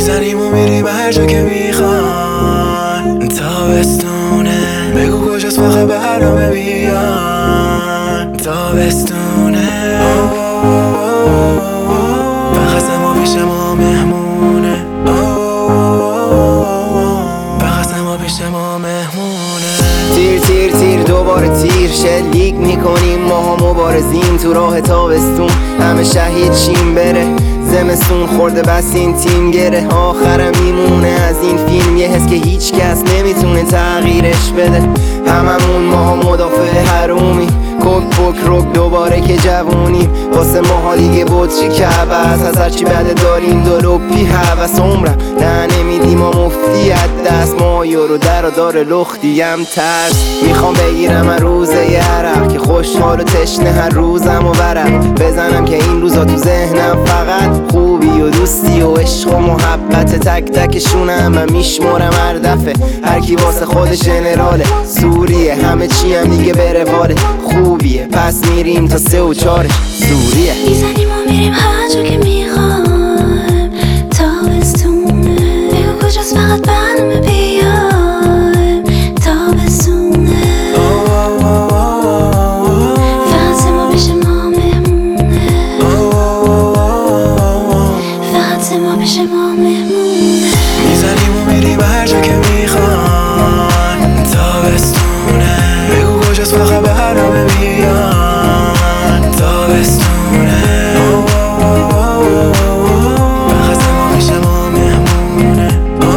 میزنیم و میریم هر جا که میخوان. تابستونه بگو کجاست فقط برنامه بیان. تابستونه فقط ما پیش ما مهمونه. فقط ما پیش ما مهمونه. تیر تیر تیر دوباره تیر شلیک میکنیم، ماها مبارزیم تو راه تابستون. همه شهید شیم بره زمستون خورده بس این تیم گره. آخرم میمونه از این فیلم یه حس که هیچ کس نمیتونه تغییرش بده. هممون ماها مدافع حرومی، کک پک رک دوباره که جوونیم. واسه ماها دیگه بطری که عباس از هرچی بده داریم دلوپی حوث. عمرم نه نمیدیم و مفتی دست ما یورو در و دار لختیم ترس. میخوام بگیرم از روزه یه عرق که خوشحال و تشنه هر روزم و ورق بزنم که این روزا تو ذهنم فقط خوبی و دوستی و عشق و محبت. تک تکشونم من میشمرم هر دفعه هر کی واسه خودش جنراله. سوریه همه چی هم دیگه به رواله. خوبیه پس میریم تا 3 و 4 سوریه. میزنیم و میریم هر جا که میخوایم. تابستونه بگو کجاست فقط برنامه بیایم. تابستونه فقط ما پیش ما مهمونه. فقط ما پیش ما مهمونه. میزنیم و میریم هر جا که میخوان. تابستونه بگو کجاست فقط برنامه بیان. تابستونه فقط ما پیش ما مهمونه.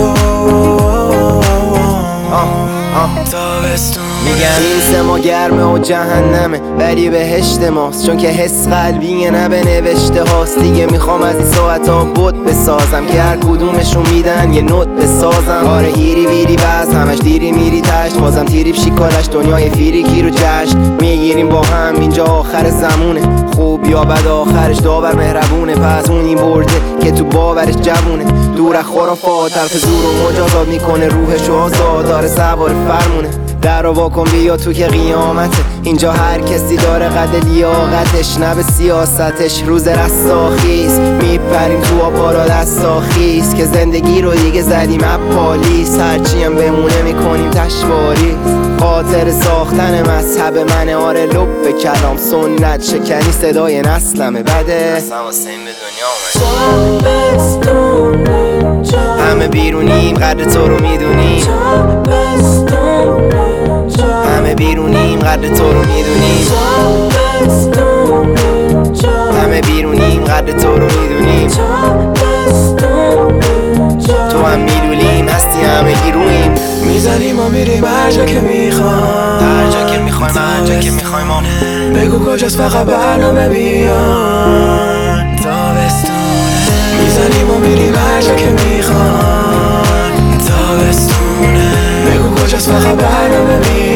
تابستونه میگن این سما گرمه و جهنمه ولی بهشت ماست، چون که حس قلبیه نه به نوشته هاست. دیگه میخوام از این ساعت ها بود بسازم که هر کدومشون میدن یه نوت بسازم. آره هیری ویری بس همش دیری میری تشت بازم تیری شیکارش دنیای فیریکی رو جشن میگیریم با هم. اینجا آخر زمونه خوب یا بد آخرش داور مهربونه. پس اونی برده که تو باورش جوونه دور از خرافات حرف زور و مجازات میکنه روحشو آزاد. داره سوار فرمونه در رو واکن بیا تو که قیامته. اینجا هر کسی داره قد لیاقتش نه به سیاستش. روز رستاخیز میپریم تو آبارا دستاخیز که زندگی رو دیگه زدیم اپالیس. هرچی هم بمونه میکنیم تشواریز. خاطر ساختن مذهب منه آره لب به کلام سنت شکنی صدای نسلمه بده. اصلا واسه این به دنیا همه بیرونیم قدر تو رو میدونیم. همه بیرونیم قدر تو رو میدونیم. همه بیرونیم قدر تو رو میدونیم. تو هم میدونیم هستی همه گیرویم. میزنیم و میریم هر جا که میخوان. هر جا که میخوایم هر جا که میخوایم بگو کجاست فقط برنامه بیان. تابستونه میزنیم و میریم هر جا که میخوان. تابستونه بگو کجاست فقط برنامه بیان.